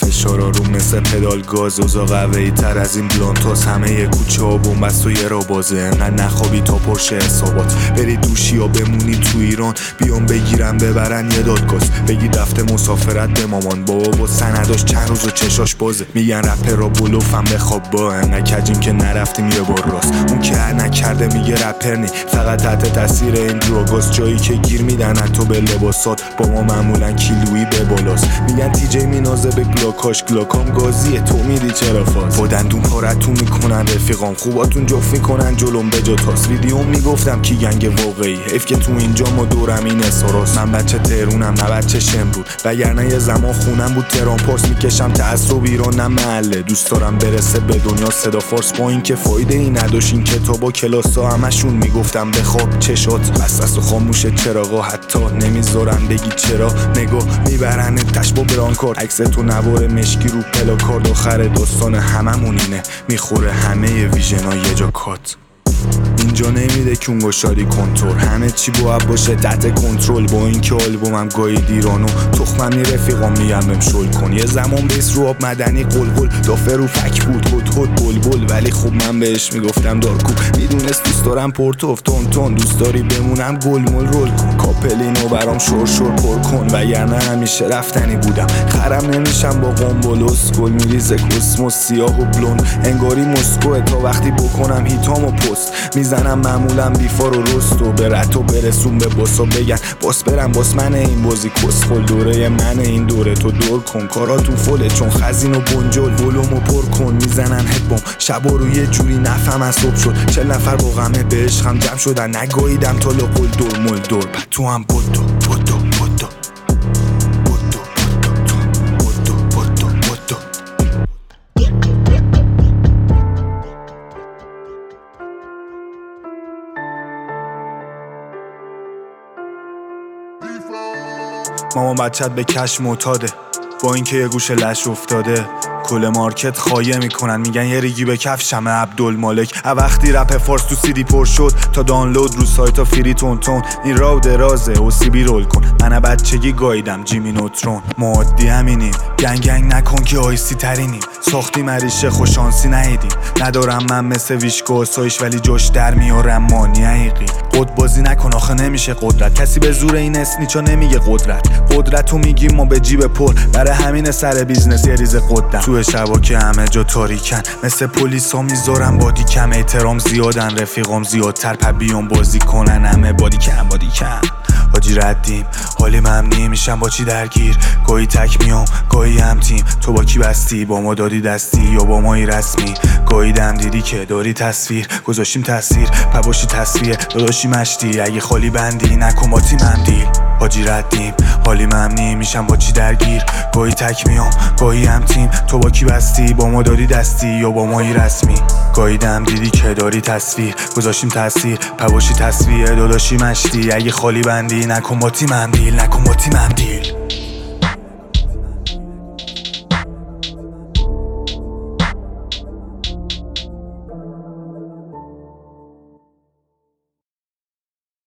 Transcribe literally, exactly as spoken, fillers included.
فشار آروم مثل پدال گاز، اوضاع قهوه‌ای تر از این بلانتاس. همه یه کوچه ها بومبست و یه را بازه، انقدر نخوابی تا پرشه حسابات. بری دوشی یا بمونی تو ایران، بیان بگیرن ببرن یه دادگاز. بگی رفته مسافرت به مامان، بابا با سنداش چند روز و چشاش بازه. میگن رپر را بلوفم بخواب با نکجیم که نرفتیم یه بار راست. اون که هر نکرده میگه رپر نی، فقط تحت تاثیر این دروگاست. جایی که گیر میدن حتی به لباسات، با ما معمولا کیلویی به بالاست. میگن تی جی مینازه به گلاکاش، گلاکام گازیه تو میری چرا فاز. با دندون پارتون میکنن رفیقام، خوباتون جفت میکنن جلوم به جا تاس. ویدیو میگفتم کی گنگ واقعی، حیف که تو اینجا ما دورم این اساراست. من بچه تهرونم نه بچه شمرون، وگرنه یه زمان خونم بود تهران پارس. میکشم تعصب ایران نه محله، دوست دارم برسه به دنیا صدا فارس. با این که فایده ای نداشت این کتابا کلاسا همشون میگفتم بخواب چشات بس است و خاموشه چراغا، حتی نمیذارن بگی چرا. نگاه میبرن تش با برانکارد، عکس تو نوار مشکی رو پلاکارد. آخر داستان هممون اینه، میخوره همه ویژنا یه جا کات. اینجا نمیده کونگو شاری کنترل، همه چی باید باشه تحت کنترل. با اینکه آلبومم گاهی دیرانو تخمنی رفیقام میگم بهم شل کن. یه زمان بیس رو آب مدنی قلقل، دافه رو فک بود هد هد بلبل. ولی خب من بهش میگفتم دارکو، میدونست دوست دارم پورتوف تون تون. دوست داری بمونم گلمول رول کن، کاپلینو برام شور شور پر کن. وگرنه همیشه رفتنی بودم، خرم نمیشم با قنبل اسکل. میریزه کسموس سیاه و بلوند، انگاری مسکوه تا وقتی بکنم هیتامو پست. میزنم معمولا بیفار و رستو، به رتو برسون به باسا بگن باس برم باس من این بازی کسخل. دوره من این دوره تو دور کن، کارا تو فله چون خزین و بنجل. ولومو پر کن میزنن هدبام، شبا رو یه جوری نفهم از صبح شد. چل نفر با غمه به عشقم جمع شدن، نگاهیدم تا لقل دور مل دور. بعد تو هم بودو بودو بودو بودو بودو بودو بودو. مامان بچت به کش معتاده، با اینکه یه گوشه لش افتاده. کل مارکت خایه میکنن، میگن یه ریگی به کفشمه عبدالمالک. وقتی رپ فارس تو سیدی پر شد، تا دانلود رو سایتا فری تون تون. این راو درازه او سی بی رول کن، من بچگی گاییدم جیمی نوترون. معادی همینیم گنگ گنگ نکن که آیسی ترینیم. ساختی مریشه خوشانسی نهیدیم، ندارم من مثل ویشکو آسایش ولی جاش در میارم مانی حقیقی. قد بازی نکن آخه نمیشه قدرت، کسی به زور این اسنیچا نمیگه قدرت. قدرتو میگیم ما به جیب پر، برای همین سر بیزنس یه ریز قدم. تو شبا که همه جا تاریکن، مثل پلیسا میذارم بادی کم. احترام زیادن رفیقام زیادتر، پبیون بازی کنن همه بادی کم بادی کم. حاجی ردیم حالی ممنی میشم با چی درگیر. گاهی تک میام گاهی هم تیم، تو با کی بستی با ما دادی دستی یا با مایی رسمی. گاهی دم دیدی که داری تصویر گذاشتیم تاثیر، پباشی تصویه داداشی مشتی. اگه خالی بندی نکن با تیمم دیل. حاجی ردیم حالی ممنی میشم با چی درگیر. گاهی تک میام گاهی هم تیم، تو با کی بستی با ما دادی دستی یا با مایی رسمی. گاهی دم دیدی که داری تصویر گذاشتیم تاثیر، پباشی تصویه داداشی مشتی. اگه خالی بندی نکن با تیمم دیل، نکن با تیمم دیل.